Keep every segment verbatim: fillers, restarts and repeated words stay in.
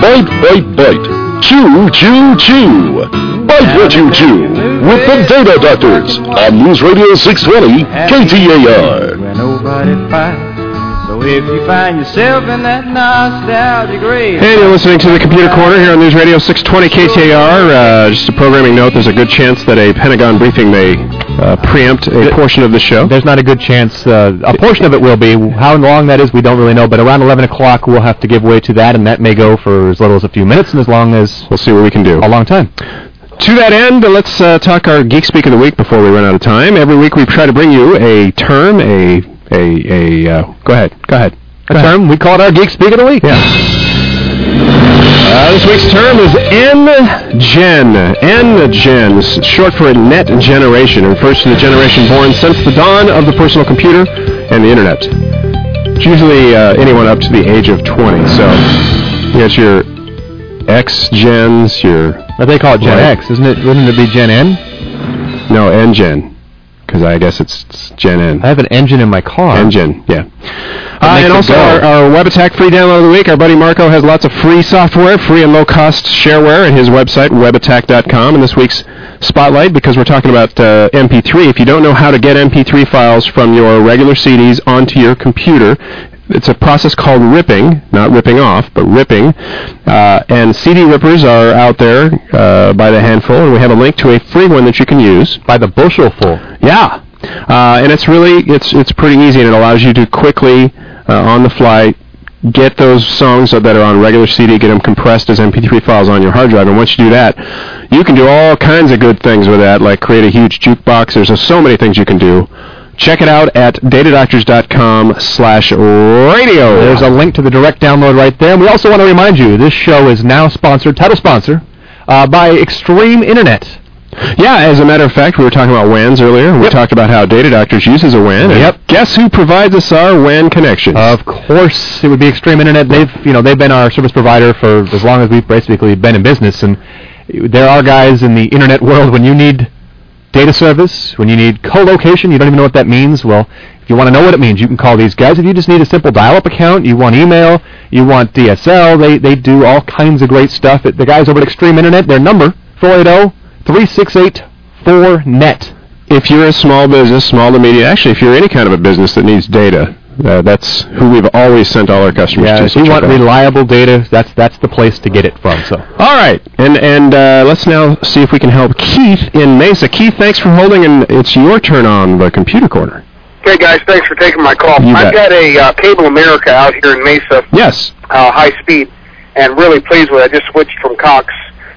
Bite, bite, bite. Chew, chew, chew. Bite what you chew with the Data Doctors on News Radio six twenty K T A R. Where nobody fights. So if you find yourself in that nostalgic grave. Hey, you're listening to the Computer Corner here on News Radio six twenty K T A R. Uh, just a programming note, there's a good chance that a Pentagon briefing may uh, preempt a portion of the show. There's not a good chance. Uh, a portion of it will be. How long that is, we don't really know, but around eleven o'clock we'll have to give way to that, and that may go for as little as a few minutes and as long as... We'll see what we can do. A long time. To that end, let's uh, talk our Geek Speak of the Week before we run out of time. Every week we try to bring you a term, a... a, a uh, go ahead, go ahead. A go term, ahead. We call it our Geek Speak of the Week. Yeah. Uh, this week's term is N-Gen. N-Gen, short for Net Generation. It refers to the generation born since the dawn of the personal computer and the Internet. It's usually uh, anyone up to the age of twenty. So, you know, it's your X-Gens, your... But they call it Gen right? X, isn't it? Wouldn't it be Gen N? No, N-Gen. Because I guess it's, it's Gen N. I have an engine in my car. Engine, yeah. Uh, and also our, our Web Attack free download of the week. Our buddy Marco has lots of free software, free and low-cost shareware at his website, web attack dot com. And this week's Spotlight, because we're talking about uh, M P three. If you don't know how to get M P three files from your regular C Ds onto your computer, it's a process called ripping, not ripping off, but ripping. Uh, and C D rippers are out there uh, by the handful, and we have a link to a free one that you can use. By the bushelful. Yeah. Uh, and it's really, it's it's pretty easy, and it allows you to quickly, uh, on the fly, get those songs that are on regular C D, get them compressed as M P three files on your hard drive. And once you do that, you can do all kinds of good things with that, like create a huge jukebox. There's uh, so many things you can do. Check it out at datadoctors dot com slash radio. There's a link to the direct download right there. And we also want to remind you, this show is now sponsored, title sponsor, uh, by Extreme Internet. Yeah, as a matter of fact, we were talking about W A Ns earlier. We yep. talked about how Data Doctors uses a W A N. And yep. Guess who provides us our W A N connections? Of course, it would be Extreme Internet. They've, you know, they've been our service provider for as long as we've basically been in business. And there are guys in the Internet world when you need data service, when you need co-location, you don't even know what that means. Well, if you want to know what it means, you can call these guys. If you just need a simple dial-up account, you want email, you want D S L, they they do all kinds of great stuff. The guys over at Extreme Internet, their number, four eight zero, three six eight, four net. If you're a small business, small to medium, actually, if you're any kind of a business that needs data, uh, that's who we've always sent all our customers yeah, to. If you want reliable data, that's that's the place to get it from. So, all right, and and uh, let's now see if we can help Keith in Mesa. Keith, thanks for holding, and it's your turn on the Computer Corner. Okay, guys, thanks for taking my call. You I've bet. got a uh, Cable America out here in Mesa. Yes. Uh, high speed, and really pleased with it. I just switched from Cox.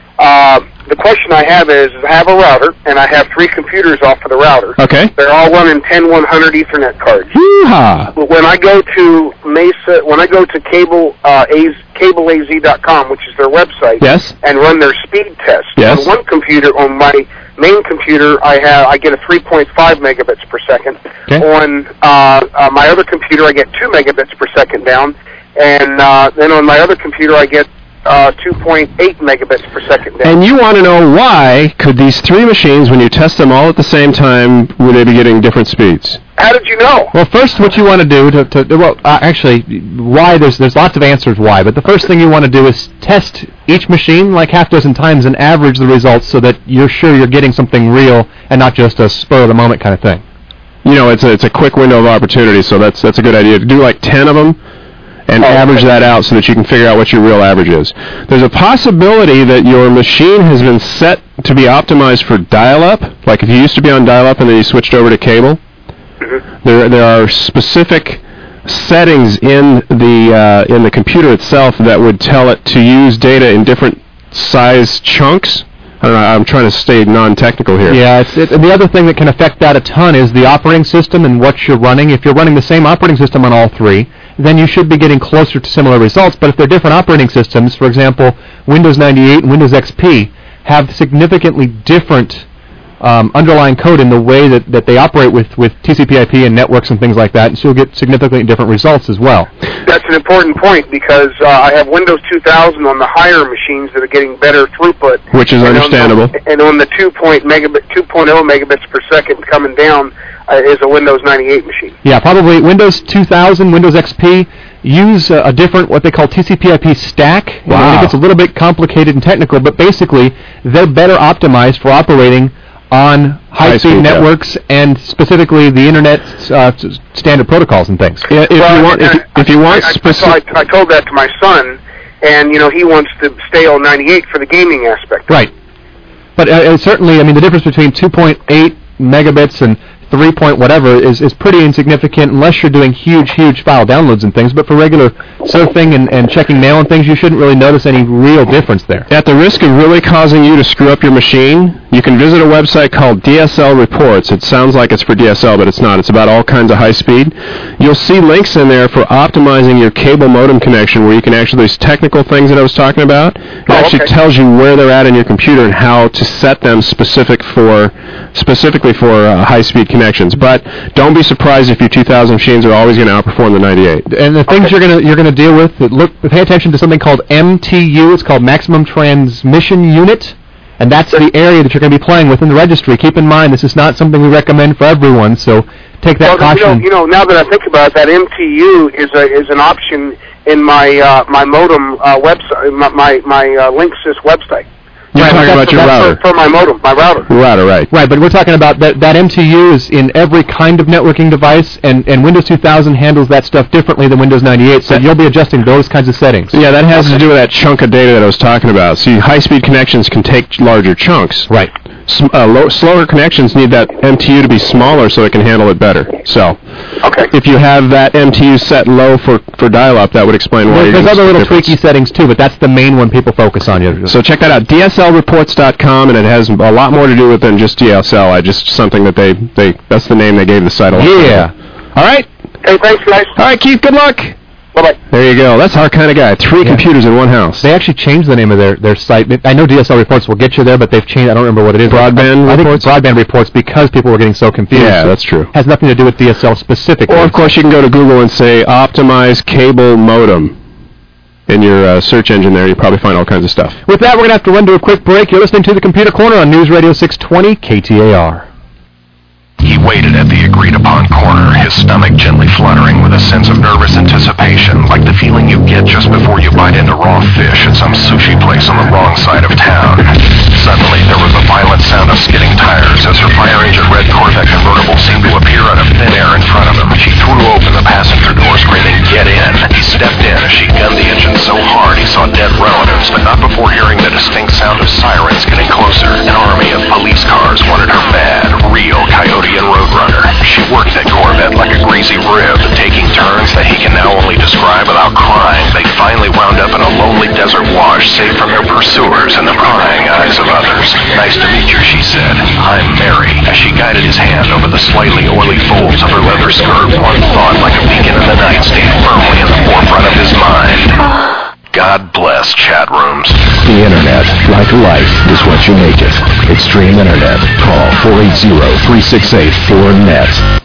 Uh, the question I have is, I have a router, and I have three computers off of the router. Okay. They're all running ten one hundred Ethernet cards. Yeehaw! But when I go to Mesa, when I go to cable uh, cable A Z dot com, which is their website, yes, and run their speed test, yes, on one computer, on my main computer, I have I get a three point five megabits per second. Okay. On uh, uh, my other computer, I get two megabits per second down, and uh, then on my other computer, I get uh, two point eight megabits per second down. And you want to know why could these three machines, when you test them all at the same time, would they be getting different speeds? How did you know? Well, first, what you want to do to, to well, uh, actually, why there's there's lots of answers why, but the first thing you want to do is test each machine like half dozen times and average the results so that you're sure you're getting something real and not just a spur of the moment kind of thing. You know, it's a it's a quick window of opportunity, so that's that's a good idea. To do like ten of them and oh, average okay. that out so that you can figure out what your real average is. There's a possibility that your machine has been set to be optimized for dial-up, like if you used to be on dial-up and then you switched over to cable. Mm-hmm. There there are specific settings in the uh, in the computer itself that would tell it to use data in different size chunks. I don't know, I'm trying to stay non-technical here. Yeah, it's, it, the other thing that can affect that a ton is the operating system and what you're running. If you're running the same operating system on all three, then you should be getting closer to similar results. But if they're different operating systems, for example, Windows ninety-eight and Windows X P have significantly different um, underlying code in the way that, that they operate with, with T C P I P and networks and things like that, and so you'll get significantly different results as well. That's an important point because uh, I have Windows two thousand on the higher machines that are getting better throughput. Which is and understandable. On the, and on the two point oh megabits per second coming down uh, is a Windows ninety-eight machine. Yeah, probably Windows two thousand, Windows X P, use a, a different, what they call T C P I P stack. You know, Wow. it gets a little bit complicated and technical, but basically they're better optimized for operating on high-speed High-speed, networks and specifically the Internet uh, s- standard protocols and things. Yeah, if Well, you want, if, and if you want I, I, specific, so I, I told that to my son, and you know he wants to stay on ninety-eight for the gaming aspect. Right. But uh, uh, certainly, I mean, the difference between two point eight megabits and three point whatever is, is pretty insignificant unless you're doing huge, huge file downloads and things. But for regular surfing and, and checking mail and things, you shouldn't really notice any real difference there. at the risk of really causing you to screw up your machine, you can visit a website called D S L Reports. It sounds like it's for D S L, but it's not. It's about all kinds of high speed. You'll see links in there for optimizing your cable modem connection where you can actually, those technical things that I was talking about, it Oh, actually okay. tells you where they're at in your computer and how to set them specific for, specifically for uh, high-speed connections. But don't be surprised if your two thousand machines are always going to outperform the ninety-eight. And the things Okay. you're gonna you're gonna deal with, that look, pay attention to something called M T U. It's called Maximum Transmission Unit, and that's the area that you're going to be playing with in the registry. Keep in mind, this is not something we recommend for everyone, so take that Well, you know, caution. you know, now that I think about it, that M T U is a is an option in my uh, my modem uh, website, my my, my uh, Linksys website. You're Right, talking that's- about your That's router. for, for my modem, my router. Router, right. Right, but we're talking about that, that M T U is in every kind of networking device, and, and Windows two thousand handles that stuff differently than Windows ninety-eight, so you'll be adjusting those kinds of settings. Yeah, that has to do with that chunk of data that I was talking about. See, high-speed connections can take larger chunks. Right. S- uh, low, slower connections need that M T U to be smaller so it can handle it better. So, Okay. if you have that M T U set low for, for dial-up, that would explain why There- you're There's getting other little difference. tweaky settings too, but that's the main one people focus on. You So check that out, D S L reports dot com, and it has a lot more to do with than just D S L. I just something that they, they that's the name they gave the site. a long time Yeah. ago. All right. Hey, thanks, guys. All right, Keith. Good luck. Bye bye. There you go. That's our kind of guy. Three Yeah. computers in one house. They actually changed the name of their, their site. I know D S L Reports will get you there, but they've changed. I don't remember what it is. Broadband I think Reports? Broadband Reports, because people were getting so confused. Yeah, that's true. Has nothing to do with D S L specifically. Or, of course, you can go to Google and say optimize cable modem in your uh, search engine there. You probably find all kinds of stuff. With that, we're going to have to run to a quick break. You're listening to the Computer Corner on News Radio six twenty K T A R. He waited at the agreed-upon corner, his stomach gently fluttering with a sense of nervous anticipation, like the feeling you get just before you bite into raw fish at some sushi place on the wrong side of town. Suddenly, there was a violent sound of skidding tires as her fire-engine red Corvette convertible seemed to appear out of thin air in front of him. She threw open the passenger door, screaming, "Get in!" He stepped in as she gunned the engine so hard he saw dead relatives, but not before hearing the distinct sound of sirens getting closer. An army of police cars wanted her bad, real Coyote and Roadrunner. She worked that Corvette like a greasy rib, taking turns that he can now only describe without crying. They finally wound up in a lonely desert wash, safe from their pursuers and the prying eyes of others. "Nice to meet you," she said. "I'm Mary," as she guided his hand over the slightly oily folds of her leather skirt. One thought, like a beacon in the night, stayed firmly in the forefront of his mind. God bless chat rooms. The Internet, like life, is what you make it. Extreme Internet. Call four eight zero, three six eight, four net.